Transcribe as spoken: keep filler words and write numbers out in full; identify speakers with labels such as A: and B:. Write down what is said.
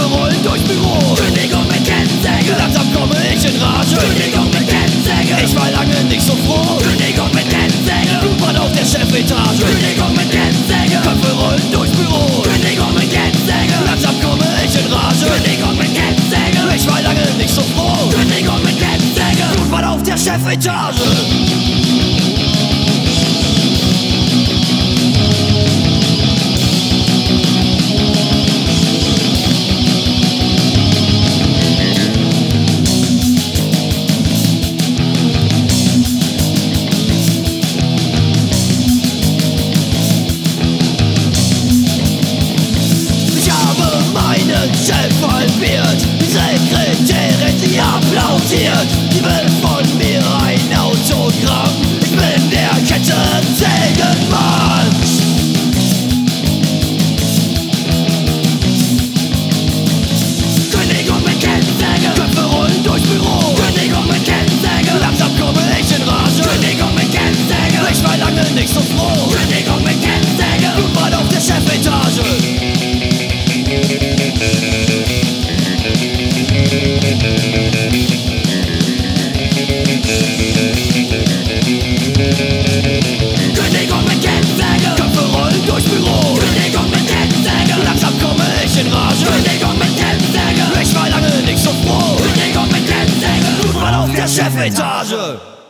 A: Köpfe rollen durchs Büro.
B: Kündigung mit Kettensäge.
A: Langsam komme ich in Rage.
B: Kündigung mit Kettensäge.
A: Ich war lange nicht so froh.
B: Kündigung mit Kettensäge.
A: Blubbern auf der Chefetage.
B: Kündigung mit Kettensäge.
A: Köpfe rollen durchs Büro.
B: Kündigung mit Kettensäge.
A: Langsam komme ich in Rage.
B: Kündigung mit Kettensäge.
A: Ich war lange nicht so froh.
B: Kündigung mit Kettensäge.
A: Blubbern auf der Chefetage. Chef halbiert, Sekretärin, sie applaudiert. Sie will von mir ein Autogramm. Ich bin der Kettensägenmann.
B: Kündigung mit Kettensäge.
A: Köpfe rollen durchs Büro.
B: Kündigung mit Kettensäge.
A: Langsam komme ich in Rage.
B: Kündigung mit Kettensäge.
A: Ich war lange nicht so froh.
B: Kündigung mit Kettensäge.
A: Blubbern auf der Chefetage.
B: Kündigung mit Kettensäge.
A: Köpfe rollen durchs Büro.
B: Kündigung mit Kettensäge.
A: Langsam komme ich in Rage.
B: Kündigung mit Kettensäge.
A: Ich war lange nicht so froh.
B: Kündigung mit Kettensäge.
A: Blubbern auf der Chefetage.